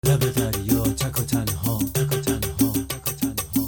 لب دریا تک و تنها تک و تنها تک و تنها.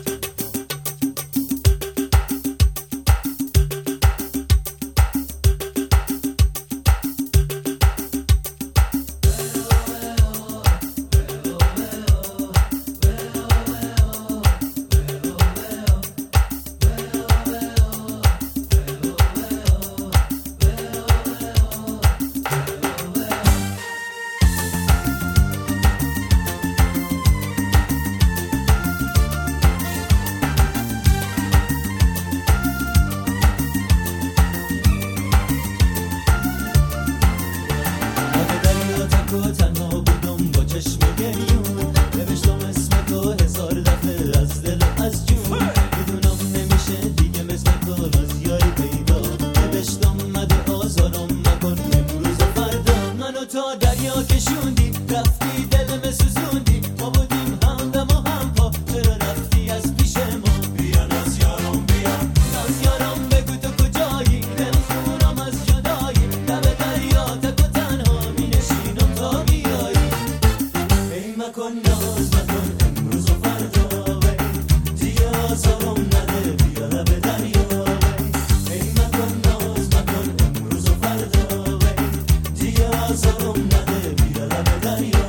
تنها بودم با چشم گریون، نوشتم اسم تو هزار دفعه از دل و از جون. میدونم نمیشه دیگه مثل تو از یاری پیدا، نوشتم مده آزارم مکن امروز و فردا. منو تا دریا کشوندی رفتی دلم سوزوندی، ما بودیم همدم و هم پا، چرا رفتی از پیش ما؟ بیا ناز یارم بیا ناز یارم، بگو تو کجایی؟ دلخونم از جدایی، لب دریا تک و تنها مینشینم تا بیایی. ای مکن ناز مکن امروز و فردا، دیگه آزارم نده بیا لب دریا. ای مکن ناز مکن امروز و فردا، دیگه آزارم نده بیا لب دریا.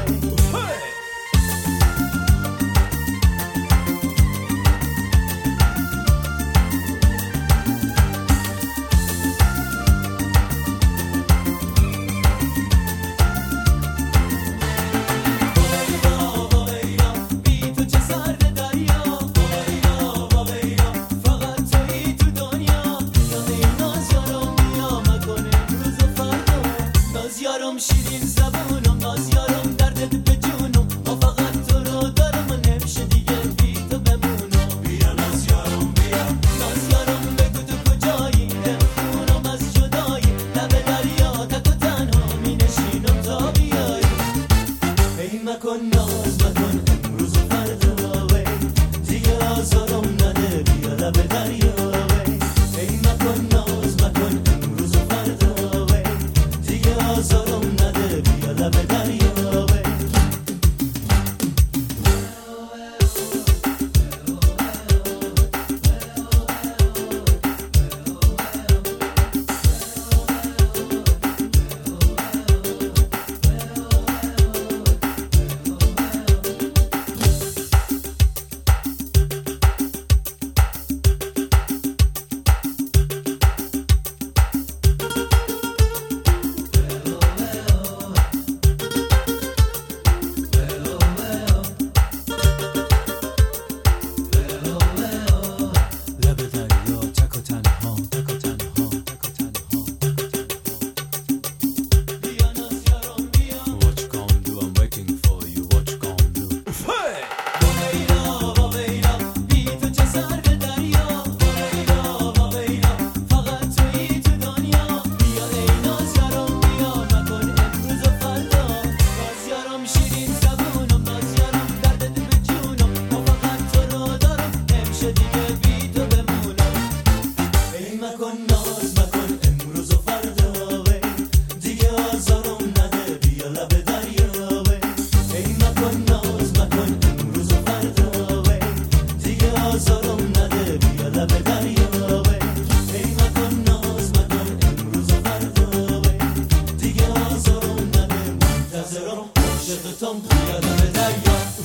شیرین زبونم ناز یارم دردت به جونم، ما فقط تو رو دارم و نمیشه دیگه بی تو بمونم. بیا ناز یارم بیا ناز یارم، بگو تو کجایی؟ دلخونم از جدایی، لب دریا تک و تنها مینشینم تا بیایی. ای مکن ناز مکن امروز و فردا، دیگه آزارم نده بیا لب دریا. ای مکن ناز مکن امروز و فردا، دیگه آزارم نده بیا لب دریا. عاشقتم بیا لب دریا.